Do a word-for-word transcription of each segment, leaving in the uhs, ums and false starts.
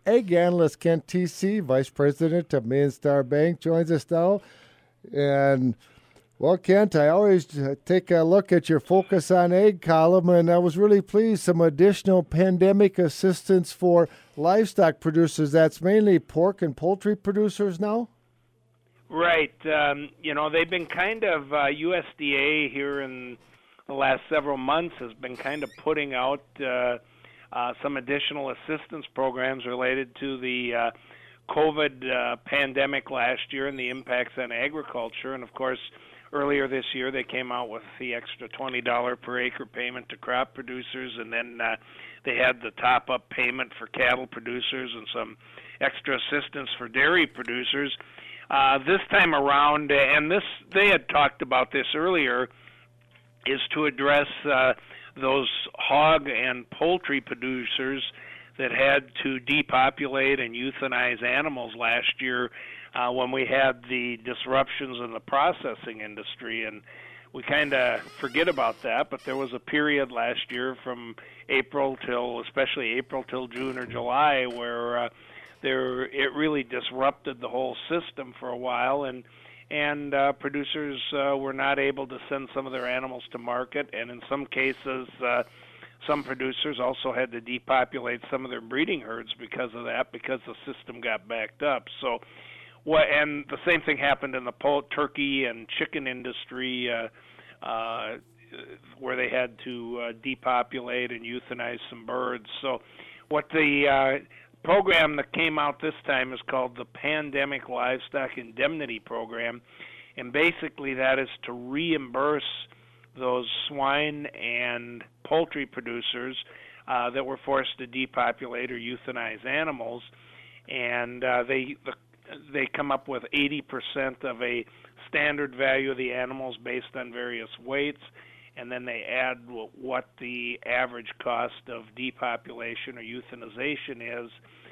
Egg analyst Kent T C, Vice President of Main Star Bank, joins us now. And, well, Kent, I always uh, take a look at your Focus on Egg column, and I was really pleased. Some additional pandemic assistance for livestock producers. That's mainly pork and poultry producers now? Right. Um, you know, they've been kind of, uh, U S D A here in the last several months has been kind of putting out uh, uh, some additional assistance programs related to the uh, COVID uh, pandemic last year and the impacts on agriculture. And, of course, earlier this year they came out with the extra twenty dollars per acre payment to crop producers, and then uh, they had the top-up payment for cattle producers and some extra assistance for dairy producers. Uh, this time around, and this they had talked about this earlier, is to address uh, those hog and poultry producers that had to depopulate and euthanize animals last year uh, when we had the disruptions in the processing industry. And we kind of forget about that, but there was a period last year from April till, especially April till June or July, where uh, there it really disrupted the whole system for a while, and and uh, producers uh, were not able to send some of their animals to market, and in some cases, uh, some producers also had to depopulate some of their breeding herds because of that, because the system got backed up. So, what and the same thing happened in the poult, turkey and chicken industry, uh, uh, where they had to uh, depopulate and euthanize some birds. So, what the uh, program that came out this time is called the Pandemic Livestock Indemnity Program, and basically that is to reimburse those swine and poultry producers uh, that were forced to depopulate or euthanize animals, and uh, they the, they come up with eighty percent of a standard value of the animals based on various weights, and then they add what the average cost of depopulation or euthanization is,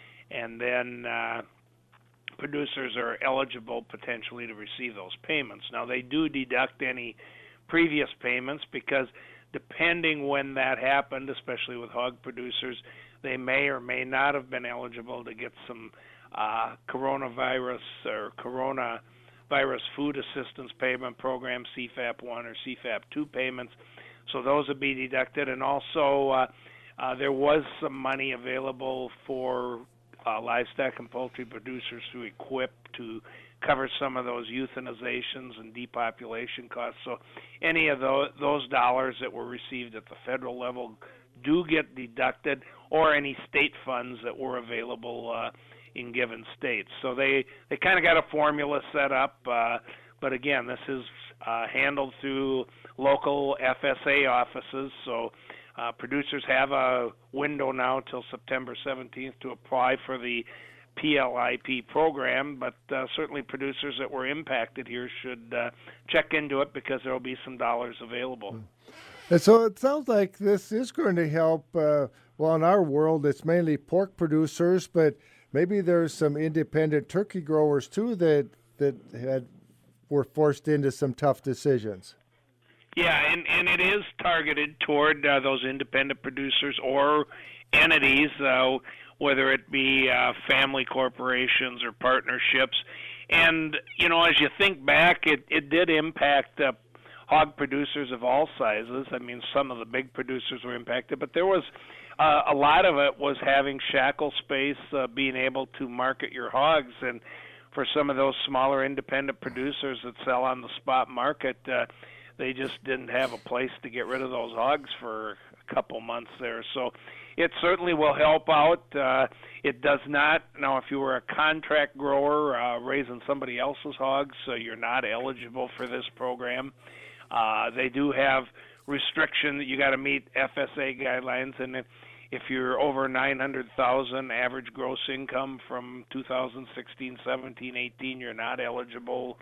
and then uh, producers are eligible potentially to receive those payments. Now, they do deduct any previous payments because depending when that happened, especially with hog producers, they may or may not have been eligible to get some uh, coronavirus or corona Virus Food Assistance Payment Program, C FAP one or C FAP two payments. So those would be deducted. And also uh, uh, there was some money available for uh, livestock and poultry producers to equip to cover some of those euthanizations and depopulation costs. So any of those, those dollars that were received at the federal level do get deducted, or any state funds that were available uh, in given states. So they, they kind of got a formula set up, uh, but again, this is uh, handled through local F S A offices, so uh, producers have a window now till September seventeenth to apply for the P L I P program, but uh, certainly producers that were impacted here should uh, check into it because there will be some dollars available. And so it sounds like this is going to help, uh, well, in our world, it's mainly pork producers, but maybe there's some independent turkey growers, too, that that had were forced into some tough decisions. Yeah, and, and it is targeted toward uh, those independent producers or entities, uh, whether it be uh, family corporations or partnerships. And, you know, as you think back, it, it did impact uh, hog producers of all sizes. I mean, some of the big producers were impacted, but there was uh, a lot of it was having shackle space, uh, being able to market your hogs. And for some of those smaller independent producers that sell on the spot market, uh, they just didn't have a place to get rid of those hogs for a couple months there. So it certainly will help out. Uh, it does not, now if you were a contract grower uh, raising somebody else's hogs, so you're not eligible for this program. Uh, they do have restriction that you got to meet F S A guidelines, and if, if you're over nine hundred thousand average gross income from two thousand sixteen, seventeen, eighteen, you're not eligible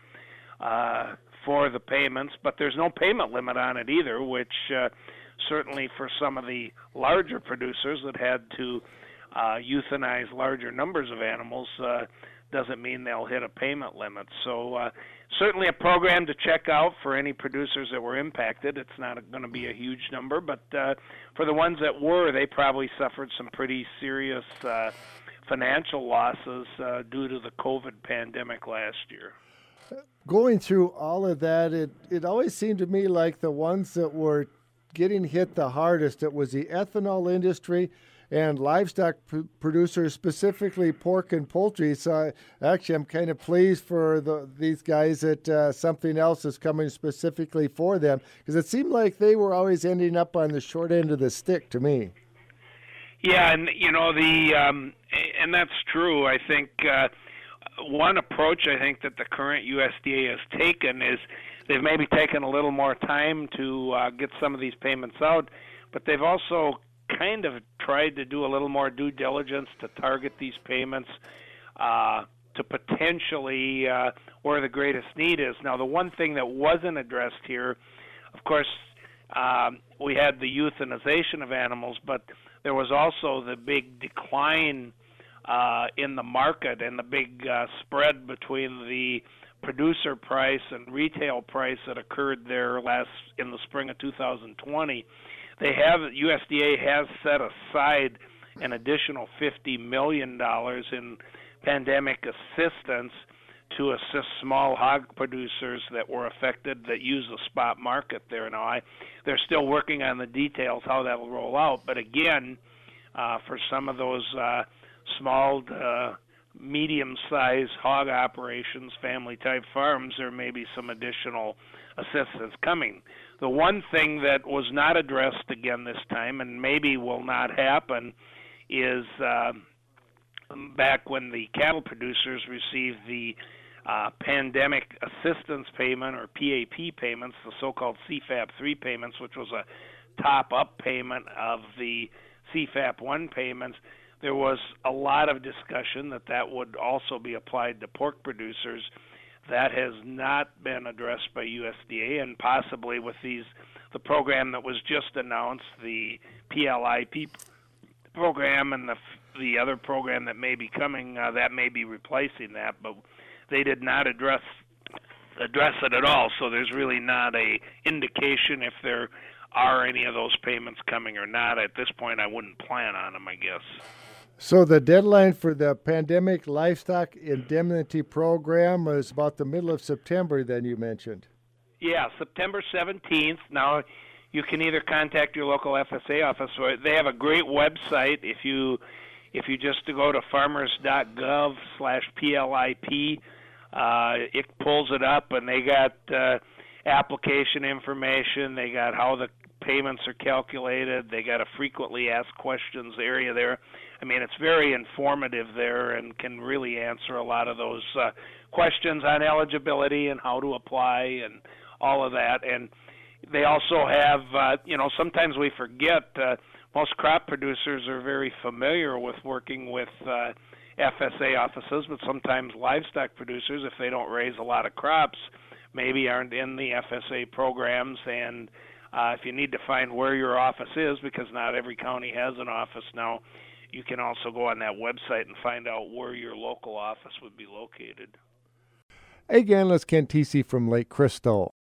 uh, for the payments, but there's no payment limit on it either, which uh, certainly for some of the larger producers that had to uh, euthanize larger numbers of animals uh, doesn't mean they'll hit a payment limit. So uh, certainly a program to check out for any producers that were impacted. It's not going to be a huge number, but uh, for the ones that were, they probably suffered some pretty serious uh, financial losses uh, due to the COVID pandemic last year. Going through all of that, it, it always seemed to me like the ones that were getting hit the hardest, it was the ethanol industry and livestock p- producers, specifically pork and poultry. So actually, I'm kind of pleased for the, these guys that uh, something else is coming specifically for them, because it seemed like they were always ending up on the short end of the stick to me. Yeah, and you know the um, and that's true. I think uh, one approach I think that the current U S D A has taken is they've maybe taken a little more time to uh, get some of these payments out, but they've also kind of tried to do a little more due diligence to target these payments uh, to potentially uh, where the greatest need is. Now, the one thing that wasn't addressed here, of course, um, we had the euthanization of animals, but there was also the big decline uh, in the market and the big uh, spread between the producer price and retail price that occurred there last in the spring of two thousand twenty. They have U S D A has set aside an additional fifty million dollars in pandemic assistance to assist small hog producers that were affected that use the spot market there. Now, I, they're still working on the details how that will roll out, but again, uh, for some of those uh, small, uh, medium-sized hog operations, family-type farms, there may be some additional assistance coming. The one thing that was not addressed again this time, and maybe will not happen, is uh, back when the cattle producers received the uh, pandemic assistance payment, or P A P payments, the so-called C FAP three payments, which was a top-up payment of the C FAP one payments, there was a lot of discussion that that would also be applied to pork producers. That has not been addressed by U S D A, and possibly with these, the program that was just announced, the P L I P program, and the the other program that may be coming, uh, that may be replacing that, but they did not address address it at all. So there's really not a indication if there are any of those payments coming or not. At this point, I wouldn't plan on them, I guess. So the deadline for the Pandemic Livestock Indemnity Program is about the middle of September, then you mentioned. Yeah, September seventeenth. Now, you can either contact your local F S A office, or they have a great website. If you if you just go to farmers dot gov slash P L I P, uh, it pulls it up, and they got uh, application information. They got how the payments are calculated. They got a frequently asked questions area there. I mean, it's very informative there and can really answer a lot of those uh, questions on eligibility and how to apply and all of that. And they also have, uh, you know, sometimes we forget, uh, most crop producers are very familiar with working with uh, F S A offices, but sometimes livestock producers, if they don't raise a lot of crops, maybe aren't in the F S A programs. And uh, if you need to find where your office is, because not every county has an office now, you can also go on that website and find out where your local office would be located. Again, let's Ken Teesey from Lake Crystal.